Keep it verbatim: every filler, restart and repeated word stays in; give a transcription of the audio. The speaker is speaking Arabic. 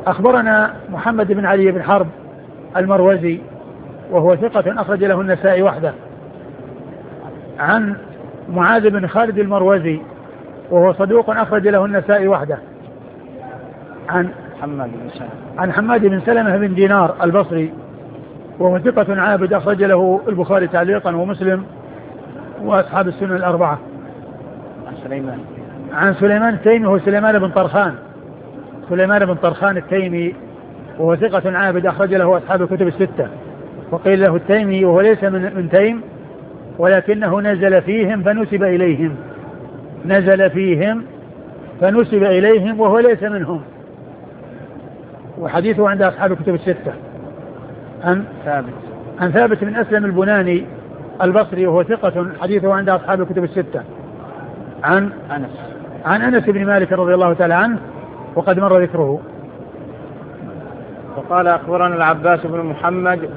أخبرنا محمد بن علي بن حرب المروزي وهو ثقة أخرج له النسائي وحده. عن معاذ بن خالد المروزي وهو صدوق أخرج له النسائي وحده. عن حماد بن سلمة عن حماد بن سلمة بن دينار البصري وهو ثقة عابد أخرج له البخاري تعليقا ومسلم وأصحاب السنن الأربعة. عن سليمان عن سليمان التيمي وهو سليمان بن طرخان سليمان بن طرخان التيمي وهو ثقة عابد أخرج له أصحاب الكتب الستة. وقيل له التيمي وهو ليس من, من تيم ولكنه نزل فيهم فنسب إليهم نزل فيهم فنسب إليهم وهو ليس منهم. وحديثه عند أصحاب الكتب الستة. عن ثابت عن ثابت بن أسلم البناني البصري وهو ثقة حديثه عند أصحاب الكتب الستة. عن أنس عن أنس بن مالك رضي الله تعالى عنه وقد مر ذكره. وقال أخبرنا العباس بن محمد